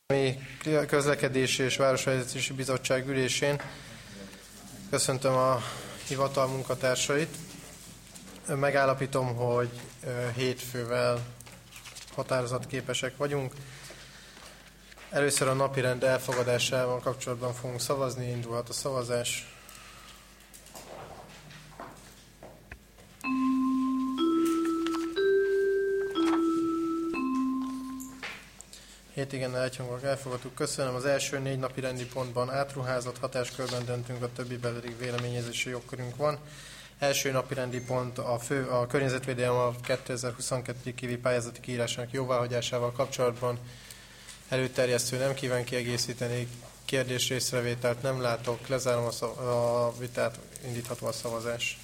Közlekedési és Városvezetési Bizottság ülésén. Köszöntöm a hivatal munkatársait. Megállapítom, hogy 7 fővel határozatképesek vagyunk. Először a napirend elfogadásával kapcsolatban fogunk szavazni, indulhat a szavazás. Igen, egyhangulag elfogadtuk. Köszönöm. Az első 4 napi rendi pontban átruházott hatáskörben döntünk, a többiben pedig véleményezési jogkörünk van. Első napi rendi pont a környezetvédelem a 2022. évi pályázati kiírásának jóváhagyásával kapcsolatban. Előterjesztő nem kíván kiegészíteni, kérdés részrevételt nem látok, lezárom a vitát, indítható a szavazás.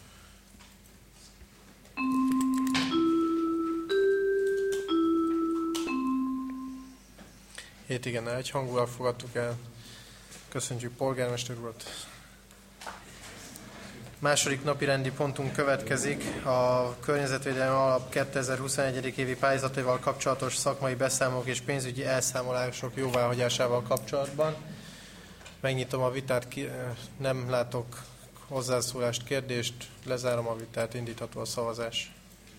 Igen, egyhangulag fogadtuk el. Köszönjük polgármester urat. Második napi rendi pontunk következik. A Környezetvédelmi Alap 2021. évi pályázataival kapcsolatos szakmai beszámolók és pénzügyi elszámolások jóváhagyásával kapcsolatban. Megnyitom a vitát, nem látok hozzászólást, kérdést, lezárom a vitát, indítható a szavazás.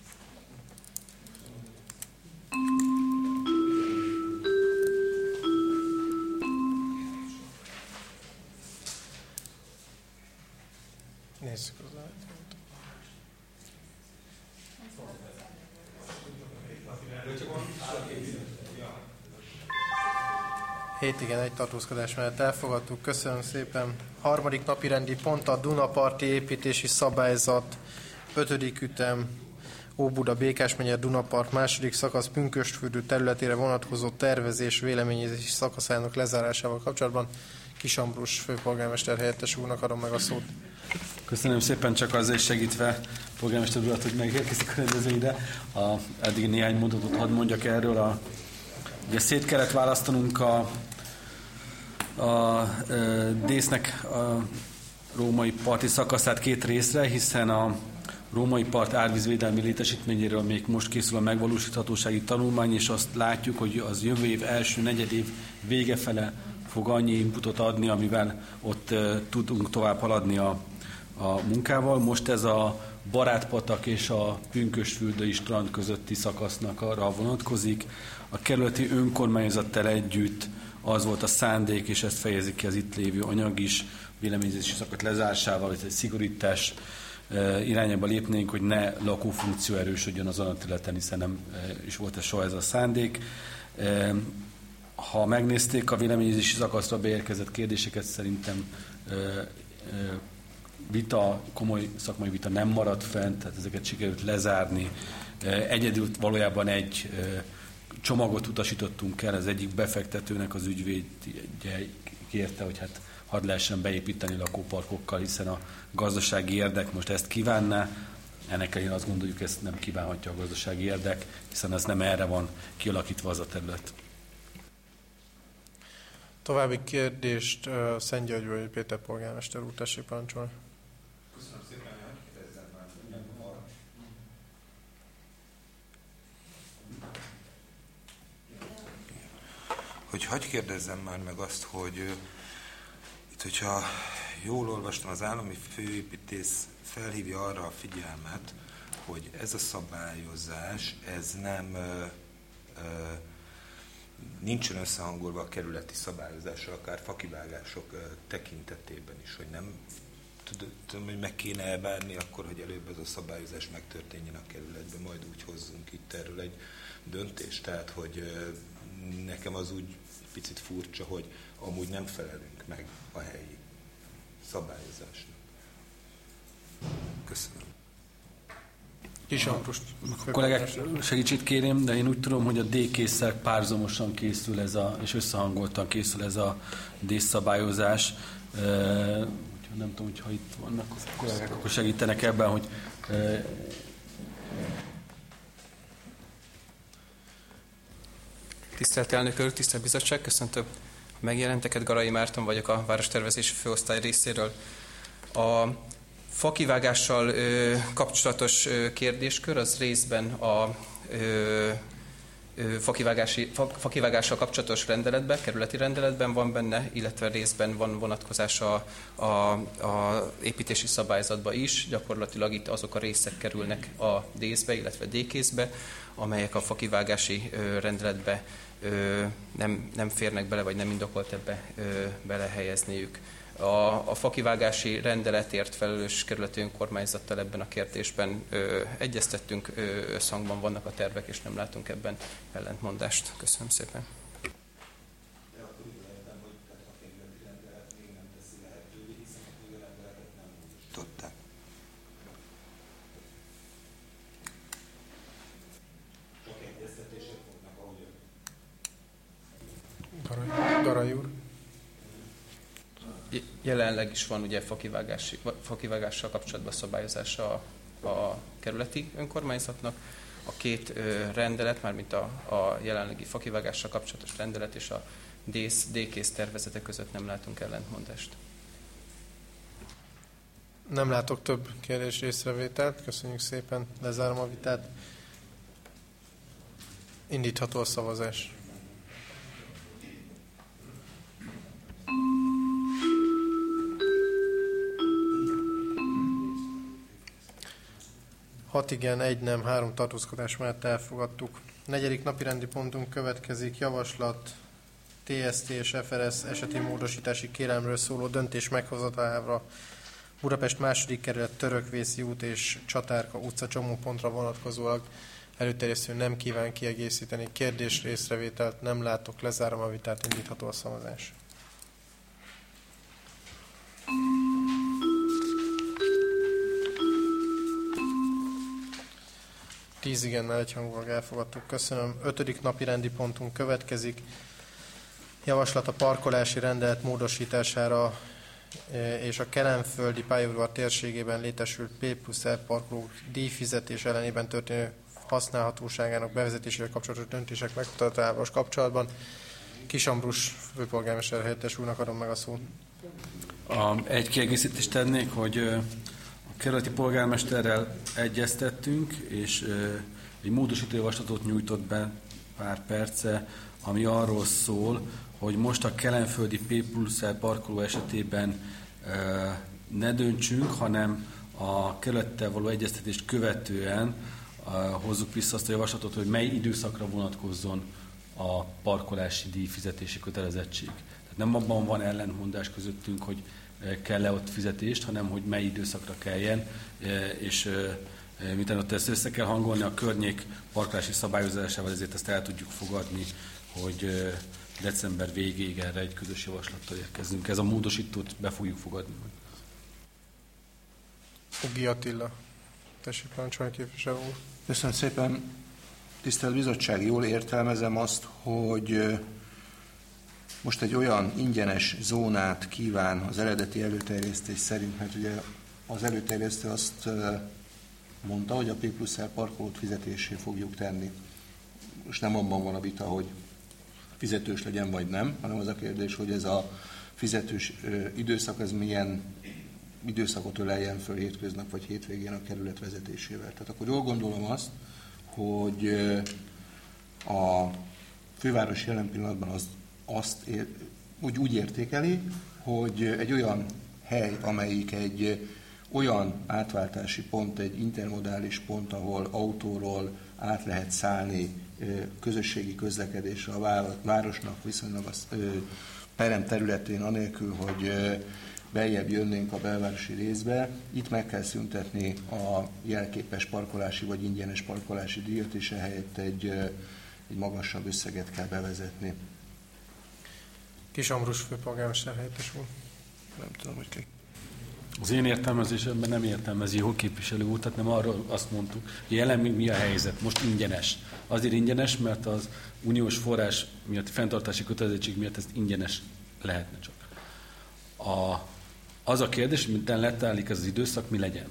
Nézzük az igen, egy tartózkodás mellett elfogadtuk. Köszönöm szépen. Harmadik napi rendi pont a Dunaparti építési szabályzat 5. ütem Óbuda Békás megye Dunapart második szakasz Pünkösdfürdő területére vonatkozó tervezés véleményezési szakaszának lezárásával kapcsolatban. Kis Ambrus főpolgármester helyettes úrnak adom meg a szót. Köszönöm szépen, csak azzal is segítve polgármester urat, hogy megérkezik a rendezvényre. Eddig néhány mondatot hadd mondjak erről. Ugye szét kellett választanunk a Désznek a római parti szakaszát 2 részre, hiszen a római part árvízvédelmi létesítményéről még most készül a megvalósíthatósági tanulmány, és azt látjuk, hogy az jövő év első negyedév vége fele fog annyi inputot adni, amivel ott tudunk tovább haladni a munkával. Most ez a Barátpatak és a Pünkösdfürdői strand közötti szakasznak arra vonatkozik. A kerületi önkormányzattal együtt az volt a szándék, és ezt fejezik ki az itt lévő anyag is, véleményezési szakasz lezárásával, hogy egy szigorítás irányába lépnénk, hogy ne lakófunkció erősödjön azon a területen, hiszen nem is volt ez soha ez a szándék. Ha megnézték a véleményezési szakaszra beérkezett kérdéseket, szerintem komoly szakmai vita nem maradt fent, tehát ezeket sikerült lezárni. Egyedül valójában egy csomagot utasítottunk el, az egyik befektetőnek az ügyvédje kérte, hogy hát hadd lehessen beépíteni lakóparkokkal, hiszen a gazdasági érdek most ezt kívánná. Ennek ellenére azt gondoljuk, ezt nem kívánhatja a gazdasági érdek, hiszen ez nem erre van kialakítva az a terület. További kérdést Szentgyörgyből Péter polgármester úr, tessék parancsolni. Köszönöm szépen, hogy hadd kérdezzem már meg azt, hogy itt, hogyha jól olvastam, az állami főépítész felhívja arra a figyelmet, hogy ez a szabályozás, ez nem nincsen összehangolva a kerületi szabályozással, akár fakivágások tekintetében is, hogy nem tudom, hogy meg kéne elvárni akkor, hogy előbb ez a szabályozás megtörténjen a kerületben, majd úgy hozzunk itt erről egy döntést. Tehát, hogy nekem az úgy picit furcsa, hogy amúgy nem felelünk meg a helyi szabályozásnak. Köszönöm. A kollégák segítségét kérem, de én úgy tudom, hogy a D-késszel párhuzamosan készül és összehangoltan készül ez a D-szabályozás. Nem tudom, hogyha itt vannak a kollégák, akkor segítenek ebben, hogy Tisztelt elnök úr, tisztelt bizottság, köszöntöm megjelenteket. Garai Márton vagyok a várostervezési főosztály részéről. A fakivágással kapcsolatos kérdéskör az részben a fakivágással kapcsolatos rendeletben, kerületi rendeletben van benne, illetve részben van vonatkozása a építési szabályzatba is. Gyakorlatilag itt azok a részek kerülnek a D-be, illetve D-készbe, amelyek a fakivágási rendeletbe nem férnek bele, vagy nem indokolt ebbe belehelyezniük. A fakivágási rendeletért felelős kerületi önkormányzattal ebben a kérdésben egyeztettünk, összhangban vannak a tervek, és nem látunk ebben ellentmondást. Köszönöm szépen. Garay úr. Jelenleg is van ugye fakivágással kapcsolatban szabályozása a kerületi önkormányzatnak. A két rendelet, mármint a jelenlegi fakivágással kapcsolatos rendelet és a D-kész tervezete között nem látunk ellentmondást. Nem látok több kérdés észrevételt. Köszönjük szépen. Lezárom a vitát. Indítható a szavazás. Hat igen, 1 nem, 3 tartózkodás mellett elfogadtuk. 4. napi rendi pontunk következik. Javaslat TST és FRS eseti módosítási kérelmről szóló döntés meghozatalára Budapest 2. kerület Törökvészi út és Csatárka utca csomópontra vonatkozólag. Előterjesztő nem kíván kiegészíteni. Kérdés, részrevételt nem látok. Lezárom a vitát, indítható a szavazás. Tíz igennel egyhangulag elfogadtuk. Köszönöm. 5. napi rendi pontunk következik. Javaslat a parkolási rendelet módosítására és a kelenföldi pályaudvar térségében létesült P+R parkolók díjfizetés ellenében történő használhatóságának bevezetésével kapcsolatos döntések megtartásával kapcsolatban. Kis Ambrus főpolgármester helyettes úrnak adom meg a szót. Egy kiegészítést tennék, hogy a kerületi polgármesterrel egyeztettünk, és egy módosító javaslatot nyújtott be pár perce, ami arról szól, hogy most a kelenföldi P+R parkoló esetében ne döntsünk, hanem a kerülettel való egyeztetést követően hozzuk vissza azt a javaslatot, hogy mely időszakra vonatkozzon a parkolási díjfizetési kötelezettség. Tehát nem abban van ellentmondás közöttünk, hogy kell-e ott fizetést, hanem hogy mely időszakra kelljen, és miután ott ezt össze kell hangolni a környék parkolási szabályozásával, ezért ezt el tudjuk fogadni, hogy december végéig erre egy közös javaslattal érkezünk. Ez a módosítót be fogjuk fogadni. Ugi Attila. Tessék, parancsolni képviselő úr. Köszönöm szépen. Tisztelt Bizottság, jól értelmezem azt, hogy most egy olyan ingyenes zónát kíván az eredeti előterjesztés szerint, mert ugye az előterjesztő azt mondta, hogy a P+R parkolót fizetésé fogjuk tenni. Most nem abban van a vita, hogy fizetős legyen vagy nem, hanem az a kérdés, hogy ez a fizetős időszak az milyen időszakot öleljen föl hétköznap vagy hétvégén a kerület vezetésével. Tehát akkor jól gondolom azt, hogy a főváros jelen pillanatban úgy értékeli, hogy egy olyan hely, amelyik egy olyan átváltási pont, egy intermodális pont, ahol autóról át lehet szállni közösségi közlekedésre a városnak viszonylag a perem területén, anélkül, hogy beljebb jönnénk a belvárosi részbe. Itt meg kell szüntetni a jelképes parkolási vagy ingyenes parkolási díjat, és ehelyett egy magasabb összeget kell bevezetni. Kis Ambrus főpolgármester helyettes úr. Nem tudom, hogy ki. Az én értelmezésemben nem értelmezi jó képviselő úr, tehát nem arról azt mondtuk, hogy jelen mi a helyzet, most ingyenes. Azért ingyenes, mert az uniós forrás miatt, fenntartási kötelezettség miatt ezt ingyenes lehetne csak. Az a kérdés, hogy minden letállik ez az időszak, mi legyen.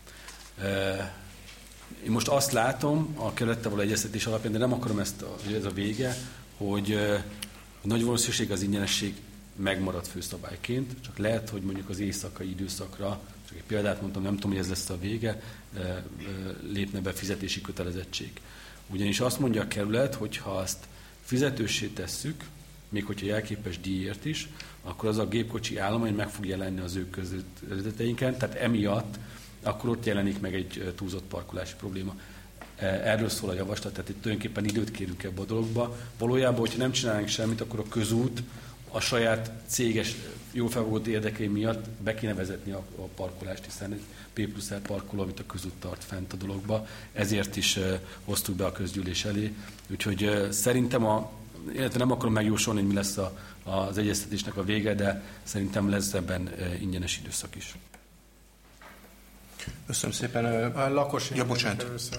Én most azt látom a kerülettel való egyeztetés alapján, de nem akarom hogy ez a vége, hogy nagy valószínűség az ingyenesség megmarad főszabályként, csak lehet, hogy mondjuk az éjszakai időszakra, csak egy példát mondtam, nem tudom, hogy ez lesz a vége, lépne be fizetési kötelezettség. Ugyanis azt mondja a kerület, hogy ha azt fizetőssé tesszük, még hogyha jelképes díjért is, akkor az a gépkocsi állomány meg fog jelenni az ő közveteinken, tehát emiatt akkor ott jelenik meg egy túlzott parkolási probléma. Erről szól a javaslat, tehát itt tulajdonképpen időt kérünk ebbe a dologba. Valójában, hogyha nem csinálnánk semmit, akkor a közút a saját céges, jól felfogott érdekei miatt be kéne vezetni a parkolást, hiszen egy P+R parkoló, amit a közút tart fent a dologba. Ezért is hoztuk be a közgyűlés elé. Úgyhogy szerintem, illetve nem akarom megjósolni, hogy mi lesz az egyeztetésnek a vége, de szerintem lesz ebben ingyenes időszak is. Köszönöm szépen. A lakos bocsánat. Először.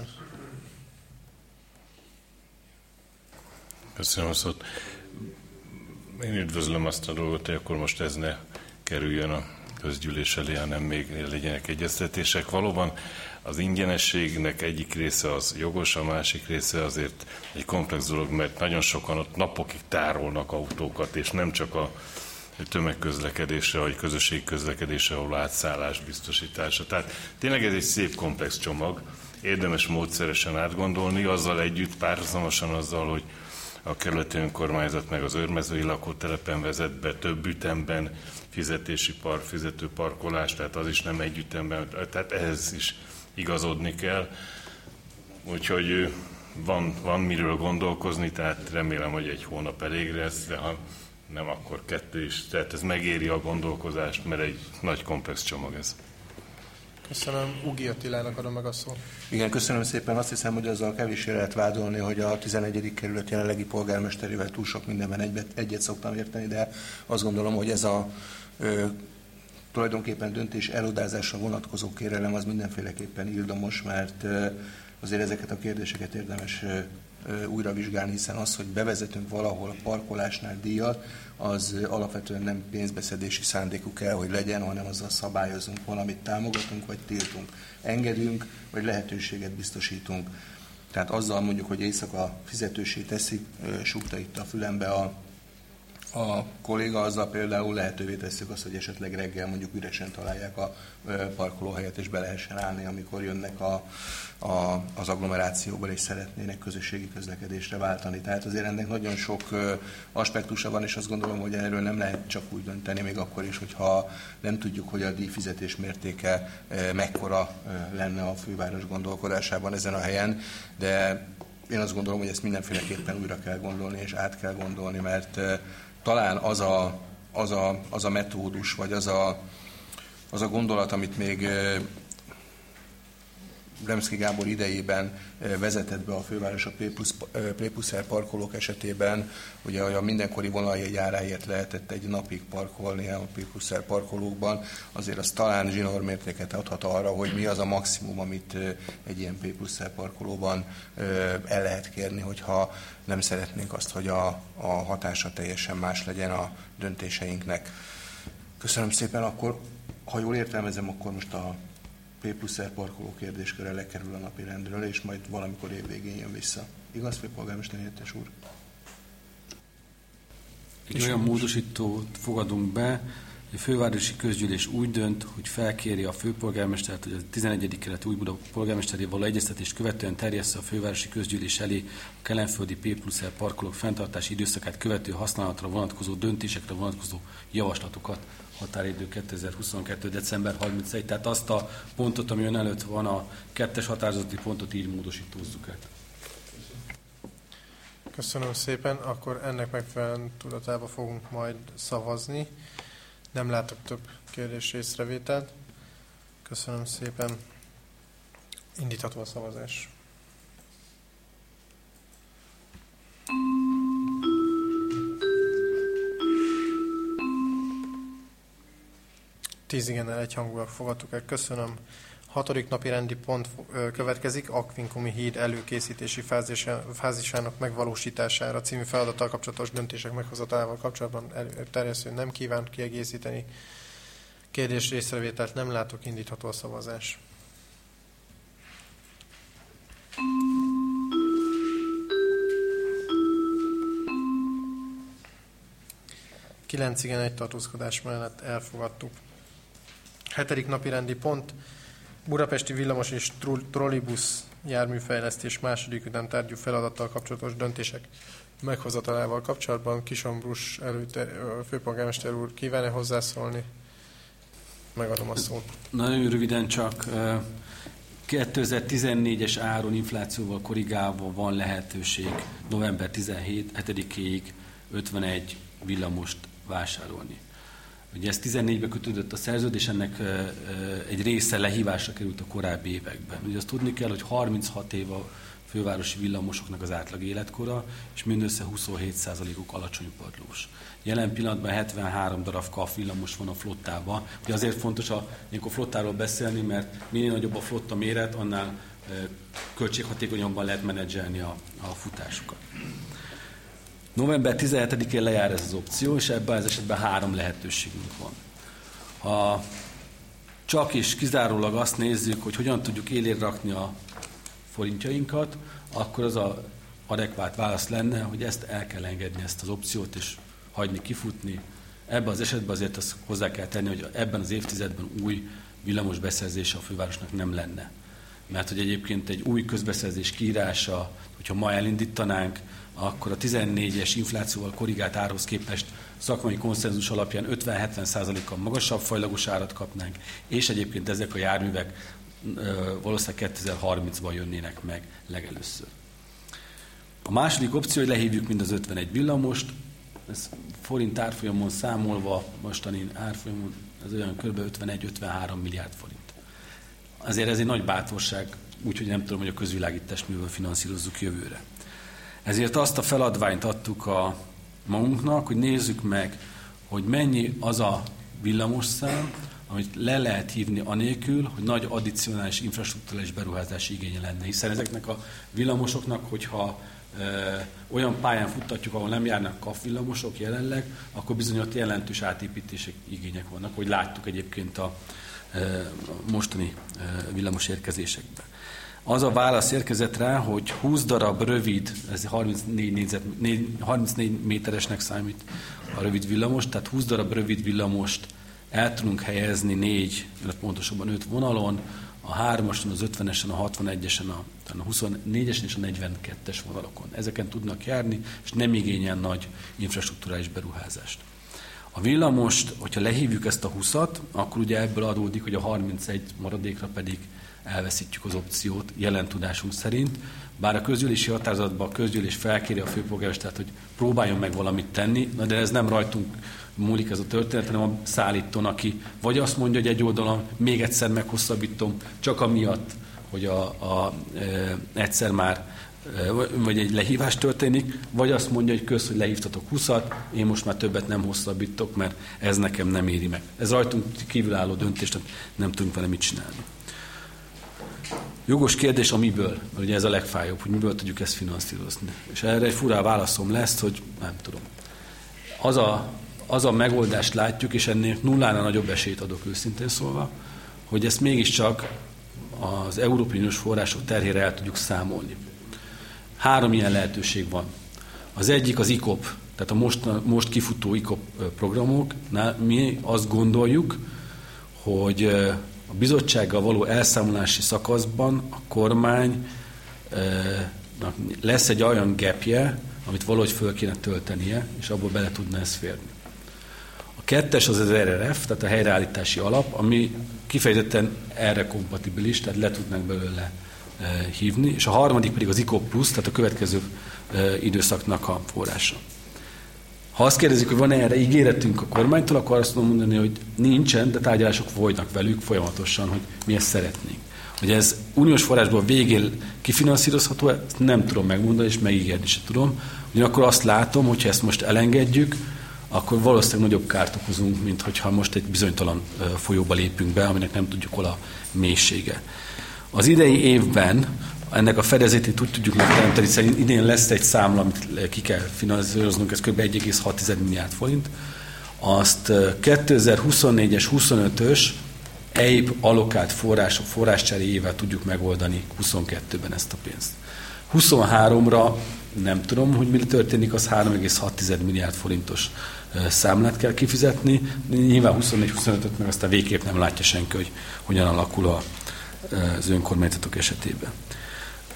Köszönöm a szót. Én üdvözlöm azt a dolgot, hogy akkor most ez ne kerüljön a közgyűlés elé, hanem még legyenek egyeztetések. Valóban az ingyenességnek egyik része az jogos, a másik része azért egy komplex dolog, mert nagyon sokan ott napokig tárolnak autókat, és nem csak a tömegközlekedésre, vagy közösségi közlekedésre, ahol átszállás biztosítása. Tehát tényleg ez egy szép komplex csomag, érdemes módszeresen átgondolni, azzal együtt, párhuzamosan azzal, hogy a kerületi önkormányzat meg az őrmezői lakótelepen vezet be több ütemben fizető parkolás, tehát az is nem egy ütemben, tehát ehhez is igazodni kell. Úgyhogy van miről gondolkozni, tehát remélem, hogy egy hónap elég lesz, de ha nem, akkor 2 is. Tehát ez megéri a gondolkozást, mert egy nagy komplex csomag ez. Köszönöm. Ugi Attilának adom meg a szót. Igen, köszönöm szépen. Azt hiszem, hogy azzal kevéssé lehet vádolni, hogy a 11. kerület jelenlegi polgármesterével túl sok mindenben egyet szoktam érteni, de azt gondolom, hogy ez a tulajdonképpen döntés elodázásra vonatkozó kérelem az mindenféleképpen ildomos, mert azért ezeket a kérdéseket érdemes újra vizsgálni, hiszen az, hogy bevezetünk valahol a parkolásnál díjat, az alapvetően nem pénzbeszedési szándékú kell, hogy legyen, hanem azzal szabályozunk valamit, támogatunk vagy tiltunk, engedünk, vagy lehetőséget biztosítunk. Tehát azzal mondjuk, hogy éjszaka fizetősé teszik, súgta itt a fülembe a kolléga, azzal például lehetővé tesszük azt, hogy esetleg reggel mondjuk üresen találják a parkolóhelyet, és be lehessen állni, amikor jönnek az agglomerációból, és szeretnének közösségi közlekedésre váltani. Tehát azért ennek nagyon sok aspektusa van, és azt gondolom, hogy erről nem lehet csak úgy dönteni, még akkor is, hogyha nem tudjuk, hogy a díjfizetés mértéke mekkora lenne a főváros gondolkodásában ezen a helyen, de én azt gondolom, hogy ezt mindenféleképpen újra kell gondolni, és át kell gondolni, mert talán az a metódus, vagy az a gondolat, amit még Remszky Gábor idejében vezetett be a főváros a P+R parkolók esetében, ugye a mindenkori vonaljegy áráért lehetett egy napig parkolni a P+R parkolókban, azért az talán zsinórmértéket adhat arra, hogy mi az a maximum, amit egy ilyen P+R parkolóban el lehet kérni, hogyha nem szeretnénk azt, hogy a hatása teljesen más legyen a döntéseinknek. Köszönöm szépen, akkor, ha jól értelmezem, akkor most a P+R parkoló kérdésköre lekerül a napirendről, és majd valamikor évvégén jön vissza. Igaz, főpolgármester helyettes úr? Egy olyan módosítót fogadunk be, hogy a fővárosi közgyűlés úgy dönt, hogy felkéri a főpolgármestert, hogy a 11. kerületi Újbuda polgármesterével való egyeztetést követően terjessze a fővárosi közgyűlés elé a kelenföldi P+R parkolók fenntartási időszakát követő használatra vonatkozó döntésekre vonatkozó javaslatokat. Határidő 2022. december 31. Tehát azt a pontot, ami ön előtt van, a 2-es határozati pontot így módosítózzuk át. Köszönöm szépen. Akkor ennek megfelelően tudatába fogunk majd szavazni. Nem látok több kérdés észrevételt. Köszönöm szépen. Indítható a szavazás. Igen, egyhangulag fogadtuk el. Köszönöm. 6. napi rendi pont következik. Akvinkumi híd előkészítési fázisának megvalósítására című feladattal kapcsolatos döntések meghozatalával kapcsolatban terjesztő nem kíván kiegészíteni. Kérdés észrevételt nem látok, indítható a szavazás. Igen, egy tartózkodás mellett elfogadtuk. 7. napi rendi pont. Budapesti villamos és trollibusz járműfejlesztés második ütemtárgyú feladattal kapcsolatos döntések meghozatalával kapcsolatban Kis Ambrus főpolgármester úr kíván-e hozzászólni? Megadom a szót. Nagyon röviden csak 2014-es áron inflációval korrigálva van lehetőség november 17-ig 51 villamost vásárolni. Ugye ez 14-ben kötődött a szerződés, ennek egy része lehívásra került a korábbi években. Ugye azt tudni kell, hogy 36 év a fővárosi villamosoknak az átlag életkora, és mindössze 27%-uk alacsony padlós. Jelen pillanatban 73 darab KAF villamos van a flottában. Ugye azért fontos ilyenkor flottáról beszélni, mert minél nagyobb a flotta méret, annál költséghatékonyabban lehet menedzselni a futásukat. November 17-én lejár ez az opció, és ebben az esetben 3 lehetőségünk van. Ha csak és kizárólag azt nézzük, hogy hogyan tudjuk élére rakni a forintjainkat, akkor az az adekvát válasz lenne, hogy ezt el kell engedni, ezt az opciót, és hagyni kifutni. Ebben az esetben azért azt hozzá kell tenni, hogy ebben az évtizedben új villamos beszerzése a fővárosnak nem lenne. Mert hogy egyébként egy új közbeszerzés kiírása, hogyha ma elindítanánk, akkor a 14-es inflációval korrigált árhoz képest szakmai konszenzus alapján 50-70%-kal magasabb fajlagos árat kapnánk, és egyébként ezek a járművek valószínűleg 2030-ban jönnének meg legelőször. A második opció, hogy lehívjuk mind az 51 villamost, ez forint árfolyamon számolva, mostani árfolyamon, ez olyan kb. 51-53 milliárd forint. Azért ez egy nagy bátorság, úgyhogy nem tudom, hogy a közvilágítást miből finanszírozzuk jövőre. Ezért azt a feladványt adtuk a magunknak, hogy nézzük meg, hogy mennyi az a villamosszám, amit le lehet hívni anélkül, hogy nagy addicionális infrastruktúrális beruházási igénye lenne. Hiszen ezeknek a villamosoknak, hogyha olyan pályán futtatjuk, ahol nem járnak KAF villamosok jelenleg, akkor bizony ott jelentős átépítések igények vannak, hogy láttuk egyébként a mostani villamos érkezésekben. Az a válasz érkezett rá, hogy 20 darab rövid, ez 34 méteresnek számít a rövid villamos, tehát 20 darab rövid villamost el tudunk helyezni 4, pontosabban 5 vonalon, a 3-ason, az 50-esen, a 61-esen, a 24-esen és a 42-es vonalokon. Ezeken tudnak járni, és nem igényel nagy infrastruktúrális beruházást. A villamost, hogyha lehívjuk ezt a 20-at, akkor ugye ebből adódik, hogy a 31 maradékra pedig elveszítjük az opciót jelen tudásunk szerint, bár a közgyűlési határozatban a közgyűlés felkéri a főpolgármestert, hogy próbáljon meg valamit tenni, de ez nem rajtunk múlik ez a történet, hanem a szállítón, aki vagy azt mondja, hogy egy oldalon még egyszer meghosszabbítom, csak amiatt, hogy egyszer már vagy egy lehívás történik, vagy azt mondja, hogy hogy lehívtatok 20-at, én most már többet nem hosszabbítok, mert ez nekem nem éri meg. Ez rajtunk kívülálló döntés, nem tudunk vele mit csinálni. Jogos kérdés a miből, mert ugye ez a legfájóbb, hogy miből tudjuk ezt finanszírozni. És erre egy furá válaszom lesz, hogy nem tudom. Az a megoldást látjuk, és ennél nullánál nagyobb esélyt adok őszintén szólva, hogy ezt mégiscsak az Európai Uniós források terhére el tudjuk számolni. 3 ilyen lehetőség van. Az egyik az ICOP, tehát a most kifutó ICOP programoknál mi azt gondoljuk, hogy a bizottsággal való elszámolási szakaszban a kormány lesz egy olyan gapje, amit valahogy föl kéne töltenie, és abból bele tudna ez férni. A 2. az RRF, tehát a helyreállítási alap, ami kifejezetten erre kompatibilis, tehát le tudnánk belőle hívni, és a 3. pedig az ICOP Plus, tehát a következő időszaknak a forrása. Ha azt kérdezik, hogy van-e erre ígéretünk a kormánytól, akkor azt tudom mondani, hogy nincsen, de tárgyalások folynak velük folyamatosan, hogy mi ezt szeretnénk. Hogy ez uniós forrásból végén kifinanszírozható, ezt nem tudom megmondani, és megígérni sem tudom. Ugyanakkor azt látom, hogyha ezt most elengedjük, akkor valószínűleg nagyobb kárt okozunk, mint hogyha most egy bizonytalan folyóba lépünk be, aminek nem tudjuk hol a mélysége. Az idei évben ennek a fedezetét úgy tudjuk megteremteni, hiszen idén lesz egy számla, amit ki kell finanszíroznunk, ez kb. 1,6 milliárd forint. Azt 2024-es, 25-ös EIP allokált forráscseréjével tudjuk megoldani 22-ben ezt a pénzt. 23-ra nem tudom, hogy mi történik, az 3,6 milliárd forintos számlát kell kifizetni. Nyilván 24-25-öt meg aztán végképp nem látja senki, hogy hogyan alakul az önkormányzatok esetében.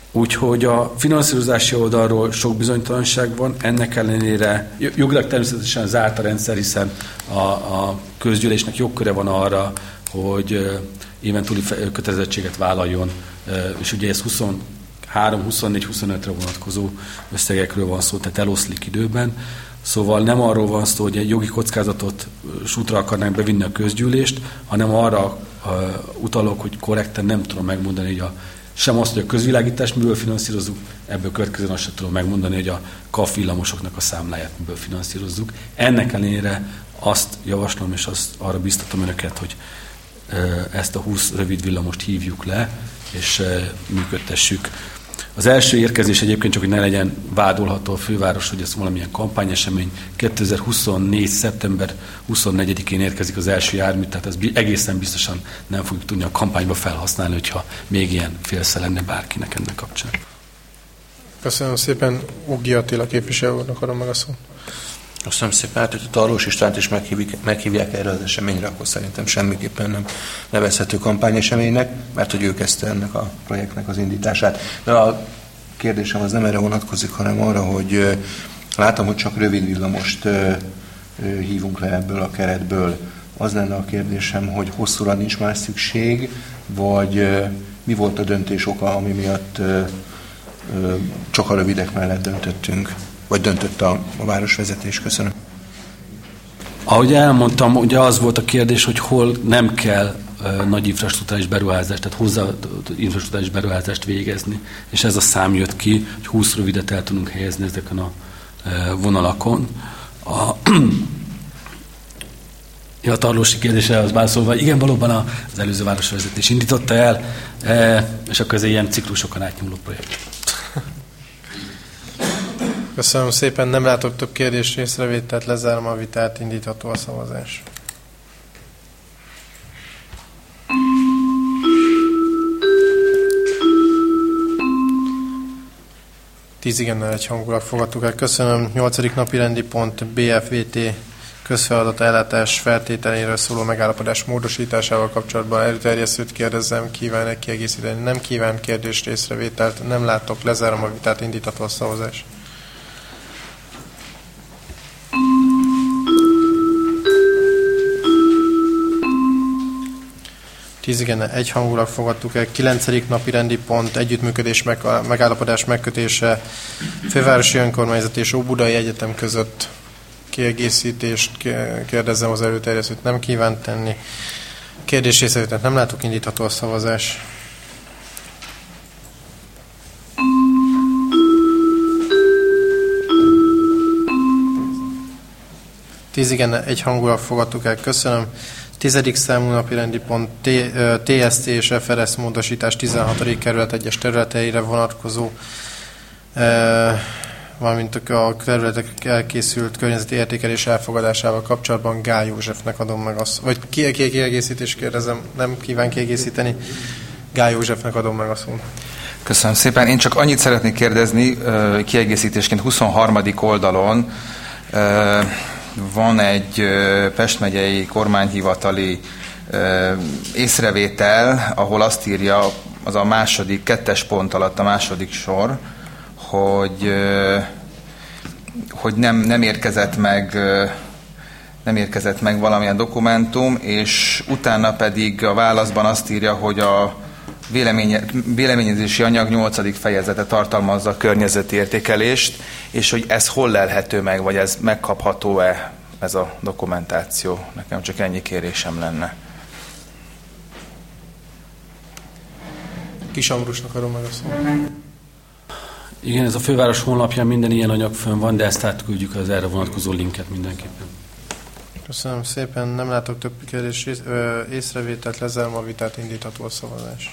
Úgyhogy a finanszírozási oldalról sok bizonytalanság van, ennek ellenére jogilag természetesen zárt a rendszer, hiszen a közgyűlésnek jogköre van arra, hogy éven túli kötelezettséget vállaljon, és ugye ez 23, 24, 25-re vonatkozó összegekről van szó, tehát eloszlik időben. Szóval nem arról van szó, hogy egy jogi kockázatot sútra akarnánk bevinni a közgyűlést, hanem arra utalok, hogy korrekten nem tudom megmondani, hogy sem azt, hogy a közvilágítást miből finanszírozzuk, ebből következően azt sem tudom megmondani, hogy a KAF villamosoknak a számláját miből finanszírozzuk. Ennek ellenére azt javaslom, és arra biztatom önöket, hogy ezt a 20 rövid villamost hívjuk le, és működtessük. Az első érkezés egyébként csak, hogy ne legyen vádolható a főváros, hogy ez valamilyen kampányesemény. 2024. szeptember 24-én érkezik az első jármű, tehát ez egészen biztosan nem fogjuk tudni a kampányba felhasználni, hogyha még ilyen félsze lenne bárkinek ennek kapcsán. Köszönöm szépen. Ugi Attila képviselő úrnak adom meg a szót. Köszönöm szépen, hát, hogy a Tarlós Istvánt is meghívják erre az eseményre, akkor szerintem semmiképpen nem nevezhető kampányeseménynek, mert hogy ő kezdte ennek a projektnek az indítását. De a kérdésem az nem erre vonatkozik, hanem arra, hogy látom, hogy csak rövid villamost hívunk le ebből a keretből. Az lenne a kérdésem, hogy hosszúra nincs már szükség, vagy mi volt a döntés oka, ami miatt csak a rövidek mellett döntöttünk? Vagy döntött a városvezetés? Köszönöm. Ahogy elmondtam, ugye az volt a kérdés, hogy hol nem kell nagy infrastruktúrális beruházást, tehát hozzá infrastruktúrális beruházást végezni. És ez a szám jött ki, hogy 20 rövidet el tudunk helyezni ezeken a vonalakon. A tarlósi kérdésre az válaszolva, igen, valóban az előző városvezetés indította el, és akkor ez egy ilyen ciklusokon átnyúló projekt. Köszönöm szépen, nem látok több kérdést, észrevételt, lezárom a vitát, indítható a szavazás. 10 igennel egyhangulag fogadtuk el. Köszönöm. 8. napi rendi pont BFVT közfeladat ellátás feltételeiről szóló megállapodás módosításával kapcsolatban előterjesztőt kérdezem, kíván-e kiegészíteni? Nem kíván, kérdést, észrevételt, nem látok, lezárom a vitát, indítható a szavazás. Egyhangulag fogadtuk el. 9. napi rendi pont együttműködés megállapodás megkötése Fővárosi Önkormányzat és Óbudai Egyetem között. Kiegészítést kérdezem az előterjesztőt, nem kívánt tenni. Kérdés észrevételt nem látok, indítható a szavazás. Egyhangulag fogadtuk el. Köszönöm. 10. számú napi rendi pont TSC és FRS módosítás 16. kerület egyes területeire vonatkozó, valamint a területek elkészült környezeti értékelés elfogadásával kapcsolatban Gál Józsefnek adom meg azt. Vagy kiegészítést kérdezem, nem kíván kiegészíteni. Gál Józsefnek adom meg a szót. Köszönöm szépen. Én csak annyit szeretnék kérdezni, kiegészítésként 23. oldalon van egy Pest megyei kormányhivatali észrevétel, ahol azt írja, az a második, 2. pont alatt a második sor, hogy nem érkezett meg valamilyen dokumentum, és utána pedig a válaszban azt írja, hogy a véleményezési anyag 8. fejezete tartalmazza a környezeti értékelést, és hogy ez hol lelhető meg, vagy ez megkapható-e, ez a dokumentáció. Nekem csak ennyi kérésem lenne. Kis Ambrusnak adom meg a szót. Igen, ez a főváros honlapján minden ilyen anyag fönn van, de ezt átküldjük az erre vonatkozó linket mindenképpen. Köszönöm szépen, nem látok több kérdés észrevételt, lezárom a vitát, indítható a szavazás.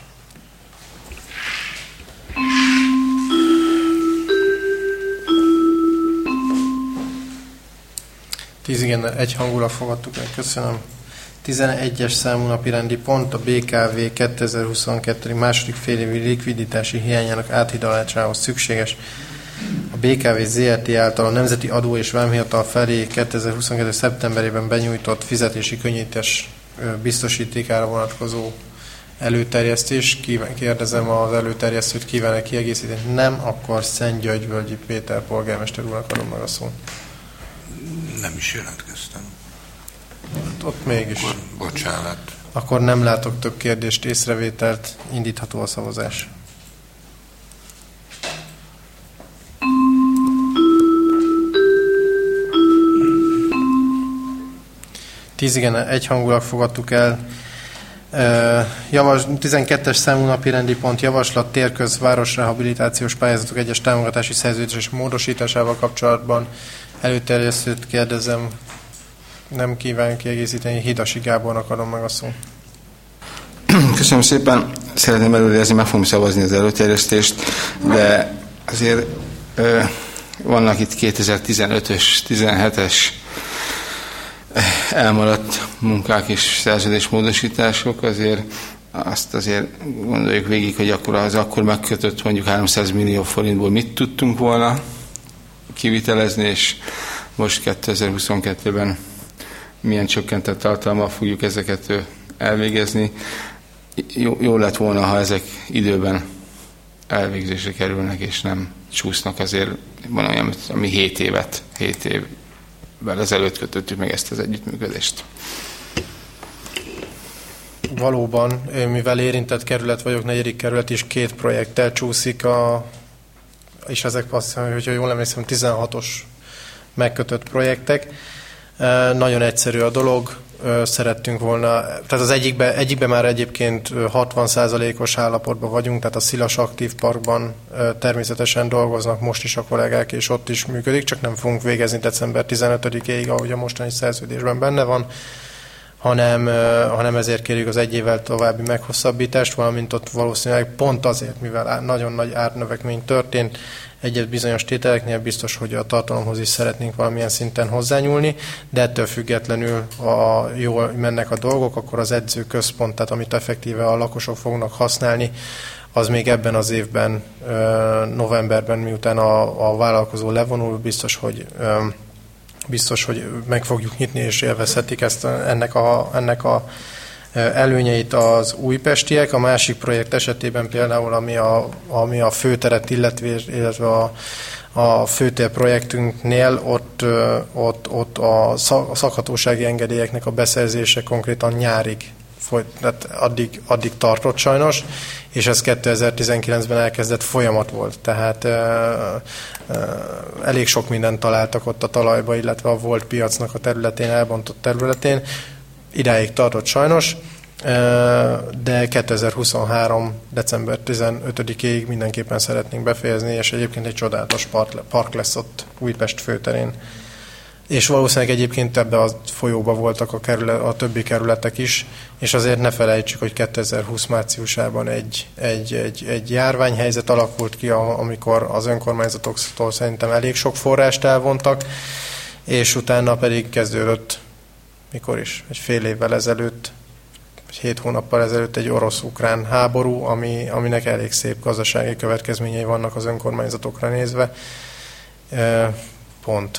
Egyhangulag fogadtuk el, köszönöm. 11. számú napi rendi pont a BKV 2022. második félévi likviditási hiányának áthidalásához szükséges. A BKV ZRT által a Nemzeti Adó és Vámhivatal felé 2022. szeptemberében benyújtott fizetési könnyítés biztosítékára vonatkozó előterjesztés. Kérdezem az előterjesztőt, kíván-e kiegészíteni? Nem, akkor Szentgyörgyvölgyi Péter polgármester úrnak adom meg a szót. Nem is jelentkeztem. Ott mégis. Akkor, bocsánat. Akkor nem látok több kérdést, észrevételt, indítható a szavazás. 10 igen, egyhangulag fogadtuk el. 12-es számú napi rendi pont javaslat térköz városrehabilitációs pályázatok egyes támogatási szerződés módosításával kapcsolatban. Előterjesztőt kérdezem, nem kíván kiegészíteni, Hidasi Gábornak adom meg a szót. Köszönöm szépen. Szeretném előrejezni, meg fogom szavazni az előterjesztést, de azért vannak itt 2015-ös, 17-es elmaradt munkák és szerződésmódosítások, azért gondoljuk végig, hogy akkor az akkor megkötött mondjuk 300 millió forintból mit tudtunk volna kivitelezni, és most 2022-ben milyen csökkentett tartalommal fogjuk ezeket elvégezni. Jó lett volna, ha ezek időben elvégzésre kerülnek, és nem csúsznak. Azért van olyan, ami 7 évvel ezelőtt kötöttük meg ezt az együttműködést. Valóban, mivel érintett kerület vagyok, 4. kerület is 2 projekttel csúszik, és ezek azt hiszem, hogyha jól emlékszem, 16-os megkötött projektek. Nagyon egyszerű a dolog, szerettünk volna, tehát az egyikben már egyébként 60%-os állapotban vagyunk, tehát a Szilas Aktív Parkban természetesen dolgoznak most is a kollégák, és ott is működik, csak nem fogunk végezni december 15-ig, ahogy a mostani szerződésben benne van, hanem ezért kérjük az 1 évvel további meghosszabbítást, valamint ott valószínűleg pont azért, mivel nagyon nagy árnövekmény történt, egyes bizonyos tételeknél biztos, hogy a tartalomhoz is szeretnénk valamilyen szinten hozzányúlni, de ettől függetlenül, ha jól mennek a dolgok, akkor az edzőközpont, tehát amit effektíve a lakosok fognak használni, az még ebben az évben, novemberben, miután a vállalkozó levonul, biztos, hogy meg fogjuk nyitni, és élvezhetik ennek a előnyeit az újpestiek. A másik projekt esetében például, ami a főteret illetve a főtér projektünknél, ott a szakhatósági engedélyeknek a beszerzése konkrétan nyárig tehát addig tartott sajnos, és ez 2019-ben elkezdett folyamat volt. Tehát elég sok mindent találtak ott a talajba, illetve a volt piacnak a területén, elbontott területén. Idáig tartott sajnos, de 2023. december 15-ig mindenképpen szeretnénk befejezni, és egyébként egy csodálatos park lesz ott Újpest főterén. És valószínűleg egyébként ebbe a folyóba voltak a többi kerületek is, és azért ne felejtsük, hogy 2020 márciusában egy járványhelyzet alakult ki, amikor az önkormányzatoktól szerintem elég sok forrást elvontak, és utána pedig kezdődött, mikor is, egy fél évvel ezelőtt, 7 hónappal ezelőtt egy orosz-ukrán háború, aminek elég szép gazdasági következményei vannak az önkormányzatokra nézve. Pont.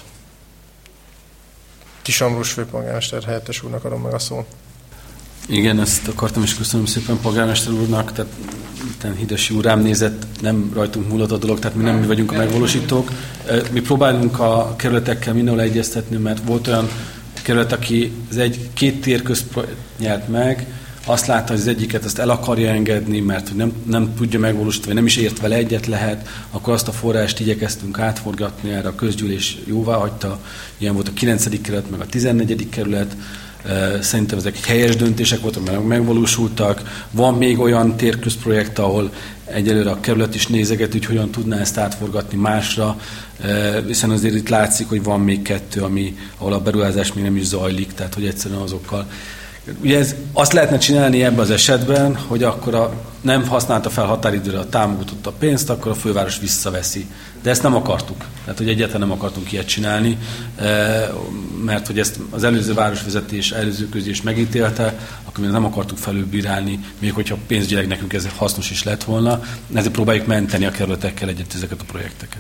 Tis Ambrus főpolgármester helyettes úrnak adom meg a szót. Igen, ezt akartam, és köszönöm szépen polgármester úrnak, tehát Hidasi úr rám nézett, nem rajtunk múlott a dolog, tehát mi vagyunk a megvalósítók. Mi próbálunk a kerületekkel mindenhol egyeztetni, mert volt olyan kerület, aki két térközt nyert meg, azt látta, hogy az egyiket azt el akarja engedni, mert nem tudja megvalósítani, vagy nem is ért vele egyet lehet, akkor azt a forrást igyekeztünk átforgatni, erre a közgyűlés jóvá hagyta. Ilyen volt a 9. kerület, meg a 14. kerület. Szerintem ezek helyes döntések voltak, mert megvalósultak. Van még olyan térközprojekt, ahol egyelőre a kerület is nézeget, hogy hogyan tudná ezt átforgatni másra, hiszen azért itt látszik, hogy van még 2, ahol a beruházás még nem is zajlik, tehát hogy egyszerűen azokkal. Ugye azt lehetne csinálni ebben az esetben, hogy akkor nem használta fel határidőre a támogatott a pénzt, akkor a főváros visszaveszi. De ezt nem akartuk. Tehát, hogy egyáltalán nem akartunk ilyet csinálni, mert hogy ezt az előző városvezetés, előző közgyűlés megítélte, akkor mi nem akartuk felülbírálni, még hogyha pénzügyileg nekünk ez hasznos is lett volna. Ezért próbáljuk menteni a kerületekkel együtt ezeket a projekteket.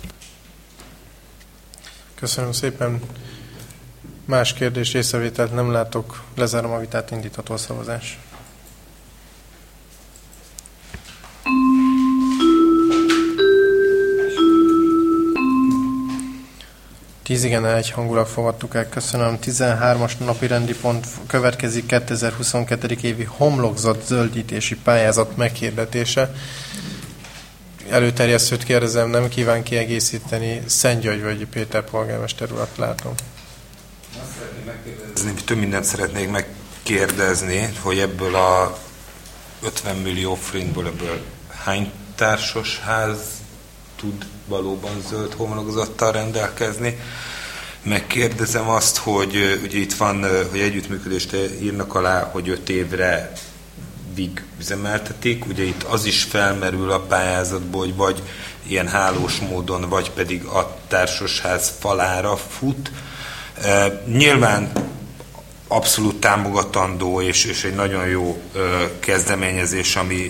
Köszönöm szépen. Más kérdés, észrevételt nem látok. Lezárom a vitát, indítható a szavazás. 10 igennel egyhangulag fogadtuk el, köszönöm. 13-as napi rendi pont következik, 2022. évi homlokzat zöldítési pályázat meghirdetése. Előterjesztőt kérdezem, nem kíván kiegészíteni. Szentgyörgy vagy Péter polgármester urat látom. Azt szeretném megkérdezni, több mindent szeretnék megkérdezni, hogy ebből a 50 millió forintból ebből hány társasház tud valóban zöld homlokzattal rendelkezni. Megkérdezem azt, hogy ugye itt van, hogy együttműködést írnak alá, hogy 5 évre üzemeltetik. Ugye itt az is felmerül a pályázatból, hogy vagy ilyen hálós módon, vagy pedig a társasház falára fut. Nyilván abszolút támogatandó és egy nagyon jó kezdeményezés, ami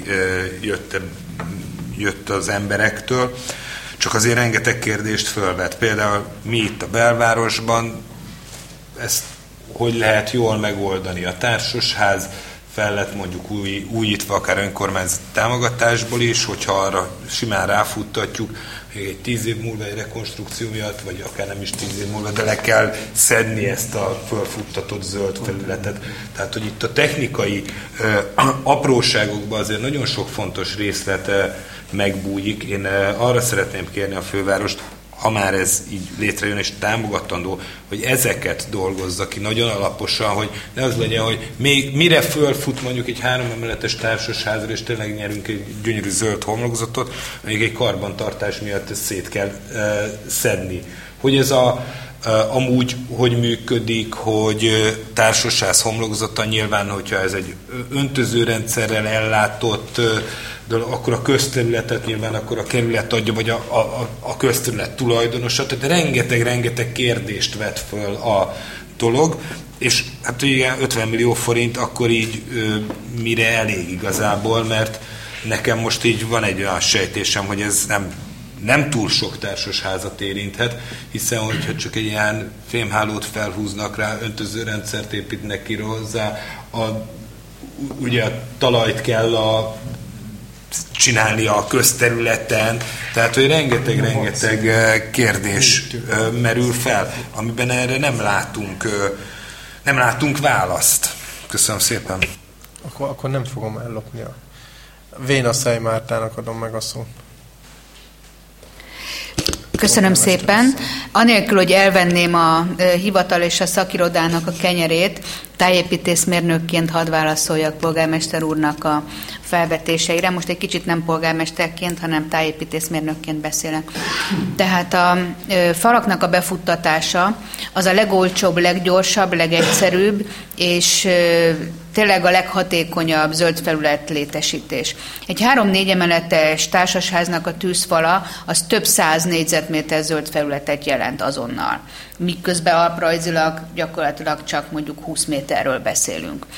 jött az emberektől. Csak azért rengeteg kérdést fölvet. Például mi itt a belvárosban ezt hogy lehet jól megoldani? A társasház fel lett mondjuk újítva, akár önkormányzati támogatásból is, hogyha arra simán ráfuttatjuk, hogy egy 10 év múlva egy rekonstrukció miatt, vagy akár nem is 10 év múlva, de le kell szedni ezt a fölfuttatott zöld felületet. Tehát, hogy itt a technikai apróságokban azért nagyon sok fontos részlet megbújik. Én arra szeretném kérni a fővárost, ha már ez így létrejön és támogatandó, hogy ezeket dolgozza ki nagyon alaposan, hogy ne az legyen, hogy még mire fölfut mondjuk egy 3 emeletes társasházra, és tényleg nyerünk egy gyönyörű zöld homlokzatot, még egy karbantartás miatt ezt szét kell szedni. Hogy ez amúgy hogy működik, hogy társasház homlokzata, nyilván, hogyha ez egy öntözőrendszerrel ellátott, de akkor a közterületet nyilván akkor a kerület adja, vagy a közterület tulajdonosa, tehát rengeteg kérdést vet föl a dolog, és hát ugye 50 millió forint akkor így mire elég igazából, mert nekem most így van egy olyan sejtésem, hogy ez nem túl sok társasházat érinthet, hiszen hogyha csak egy ilyen fémhálót felhúznak rá, öntözőrendszert építnek ki hozzá, ugye a talajt kell csinálni a közterületen, tehát hogy rengeteg kérdés merül fel, amiben erre nem látunk választ. Köszönöm szépen. Akkor nem fogom ellopni a Vénaszály Mártának adom meg a szót. Köszönöm szépen. Anélkül, hogy elvenném a hivatal és a szakirodának a kenyerét, tájépítészmérnökként hadd válaszoljak polgármester úrnak a felvetéseire. Most egy kicsit nem polgármesterként, hanem tájépítészmérnökként beszélek. Tehát a falaknak a befuttatása az a legolcsóbb, leggyorsabb, legegyszerűbb, és tényleg a leghatékonyabb zöld felület létesítés. Egy 3-4 emeletes társasháznak a tűzfala az több 100 négyzetméter zöld felületet jelent azonnal. Miközben alprajzilag gyakorlatilag csak mondjuk 20 méterről beszélünk.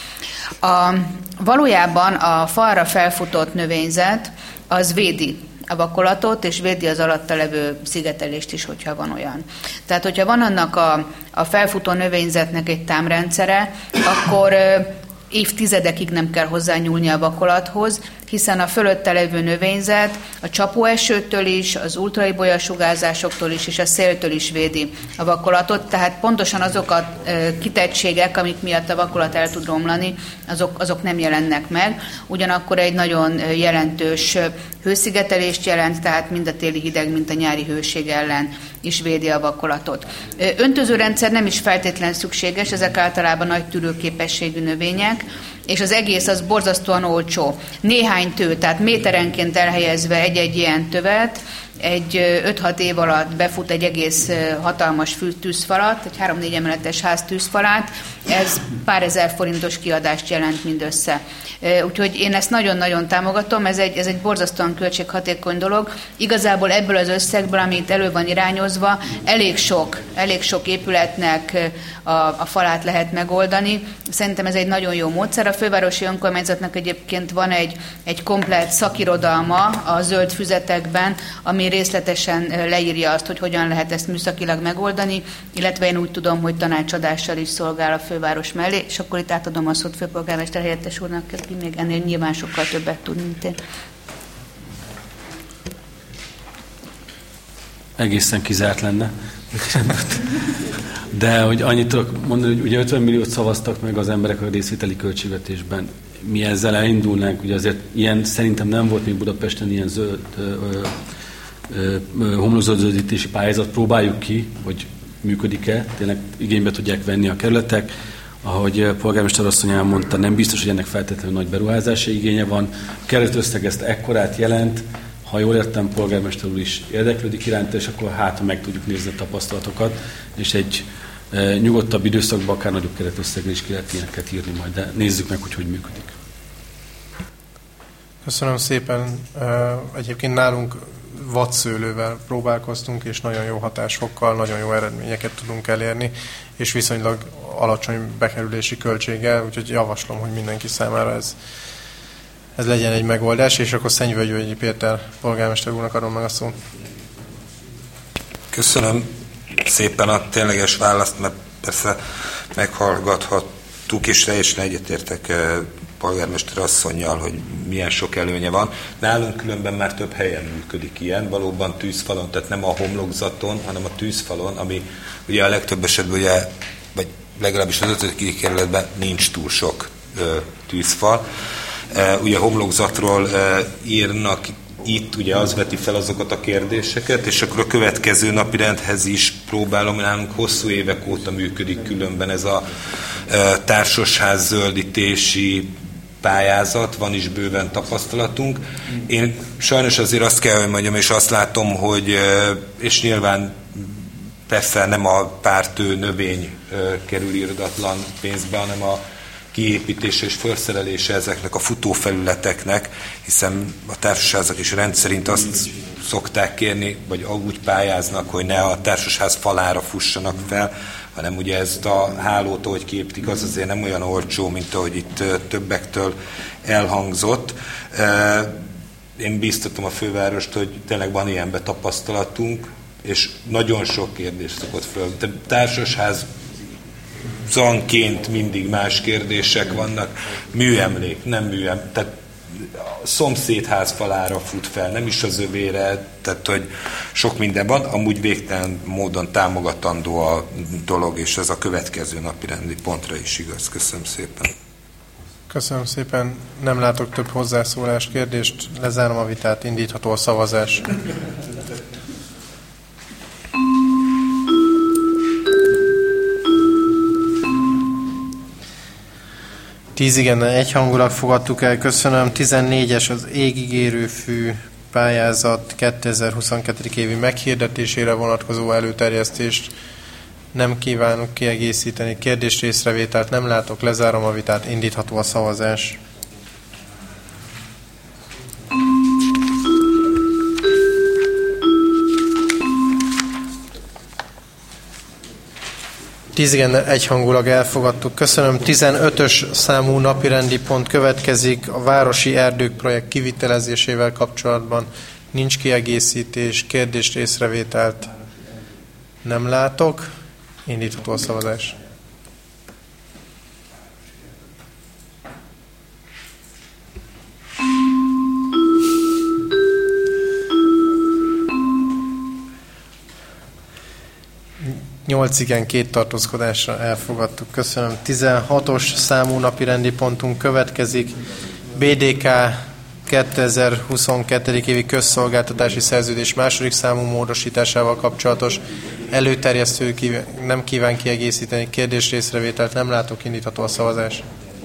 Valójában a falra felfutott növényzet az védi a vakolatot, és védi az alatta levő szigetelést is, hogyha van olyan. Tehát, hogyha van annak a felfutó növényzetnek egy támrendszere, akkor évtizedekig nem kell hozzányúlni a vakolathoz, hiszen a fölötte levő növényzet a csapóesőtől is, az ultraibolya sugárzásoktól is, és a széltől is védi a vakolatot, tehát pontosan azok a kitettségek, amik miatt a vakolat el tud romlani, azok nem jelennek meg. Ugyanakkor egy nagyon jelentős hőszigetelést jelent, tehát mind a téli hideg, mind a nyári hőség ellen is védi a vakolatot. Öntözőrendszer nem is feltétlen szükséges, ezek általában nagy tűrőképességű növények, és az egész az borzasztóan olcsó. Néhány tő, tehát méterenként elhelyezve egy-egy ilyen tövet, egy 5-6 év alatt befut egy egész hatalmas tűzfalat, egy 3-4 emeletes ház tűzfalát, ez pár ezer forintos kiadást jelent mindössze. Úgyhogy én ezt nagyon-nagyon támogatom, ez egy borzasztóan költséghatékony dolog. Igazából ebből az összegből, amit elő van irányozva, elég sok épületnek a falát lehet megoldani. Szerintem ez egy nagyon jó módszer. A fővárosi önkormányzatnak egyébként van egy komplett szakirodalma a zöld füzetekben, ami részletesen leírja azt, hogy hogyan lehet ezt műszakilag megoldani, illetve én úgy tudom, hogy tanácsadással is szolgál a főváros mellé, és akkor itt átadom a szót főpolgármester helyettes úrnak, aki még ennél nyilván sokkal többet tud, mint én. Egészen kizárt lenne. De hogy annyit tudok mondani, hogy ugye 50 milliót szavaztak meg az emberek a részvételi költségvetésben. Mi ezzel elindulnánk, ugye azért ilyen szerintem nem volt még Budapesten ilyen homlokzatzöldítési pályázat, próbáljuk ki, hogy működik-e, tényleg igénybe tudják venni a kerületek. Ahogy polgármester asszony elmondta, nem biztos, hogy ennek feltétlenül nagy beruházási igénye van. A keretösszeg ezt ekkorát jelent, ha jól értem, polgármester úr is érdeklődik iránta, és akkor hát meg tudjuk nézni a tapasztalatokat, és egy nyugodtabb időszakban akár nagyobb keretösszegre is ki lehet ilyeneket írni majd, de nézzük meg, hogy működik. Köszönöm szépen. Egyébként nálunk vadszőlővel próbálkoztunk, és nagyon jó hatásokkal, nagyon jó eredményeket tudunk elérni, és viszonylag alacsony bekerülési költséggel, úgyhogy javaslom, hogy mindenki számára ez legyen egy megoldás, és akkor Szennyvölgyi Péter polgármester úrnak adom meg a szót. Köszönöm szépen a tényleges választ, mert persze meghallgathattuk, és teljesen egyetértek polgármester asszonnyal, hogy milyen sok előnye van. Nálunk különben már több helyen működik ilyen, valóban tűzfalon, tehát nem a homlokzaton, hanem a tűzfalon, ami ugye a legtöbb esetben, ugye, vagy legalábbis az 5. kerületben nincs túl sok tűzfal. Ugye homlokzatról írnak itt, ugye az veti fel azokat a kérdéseket, és akkor a következő napirendhez is próbálom, nálunk hosszú évek óta működik különben ez a társasház zöldítési pályázat, van is bőven tapasztalatunk. Én sajnos azért azt kell, hogy mondjam, és azt látom, hogy, és nyilván persze nem a pártő növény kerül irdatlan pénzbe, hanem a kiépítése és felszerelése ezeknek a futófelületeknek, hiszen a társasházak is rendszerint azt szokták kérni, vagy úgy pályáznak, hogy ne a társasház falára fussanak fel, hanem ugye ezt a hálót, ahogy kiépítik, az azért nem olyan olcsó, mint ahogy itt többektől elhangzott. Én bíztatom a fővárost, hogy tényleg van ilyenbe tapasztalatunk, és nagyon sok kérdés szokott föl. Társasház zanként mindig más kérdések vannak. Műemlék, nem műemlék. Tehát a szomszédház falára fut fel, nem is az övére, tehát hogy sok minden van, amúgy végtelen módon támogatandó a dolog, és ez a következő napirendi pontra is igaz. Köszönöm szépen. Köszönöm szépen. Nem látok több hozzászólás kérdést. Lezárom a vitát, indítható a szavazás. Igennel egyhangulag fogadtuk el, köszönöm. 14-es az égigérő fű pályázat 2022. évi meghirdetésére vonatkozó előterjesztést. Nem kívánok kiegészíteni. Kérdés részrevételt nem látok, lezárom a vitát, indítható a szavazás. Egyhangulag elfogadtuk. Köszönöm. 15-ös számú napirendi pont következik. A Városi Erdők projekt kivitelezésével kapcsolatban nincs kiegészítés, kérdést, észrevételt nem látok. Indítható a szavazás. Nyolc igen, 2 tartózkodásra elfogadtuk. Köszönöm. 16-os számú napirendi pontunk következik. BDK 2022. évi közszolgáltatási szerződés második számú módosításával kapcsolatos előterjesztő nem kíván kiegészíteni. Kérdés, részrevételt nem látok, indítható a szavazás.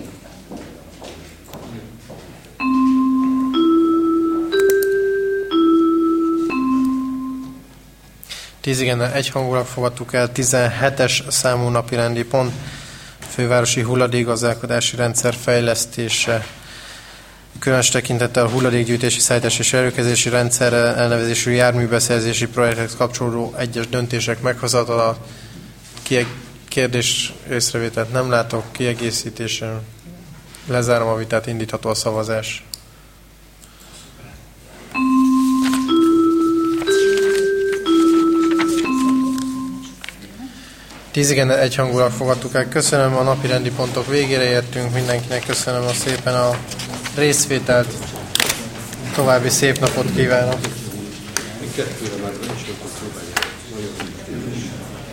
Egyhangulag fogadtuk el. 17-es számú napirendi pont, fővárosi hulladékgazdálkodási rendszer fejlesztése. Különös tekintettel a hulladékgyűjtési, szállítási és elrőkezési rendszerre elnevezésű járműbeszerzési projekthez kapcsolódó egyes döntések meghozatala. Kérdés, észrevételt nem látok, kiegészítésen lezárom a vitát, indítható a szavazás. Egyhangulag fogadtuk el. Köszönöm, a napirendi pontok végére értünk. Mindenkinek köszönöm szépen a részvételt. További szép napot kívánok! kettőre már is próbálják. Nagyon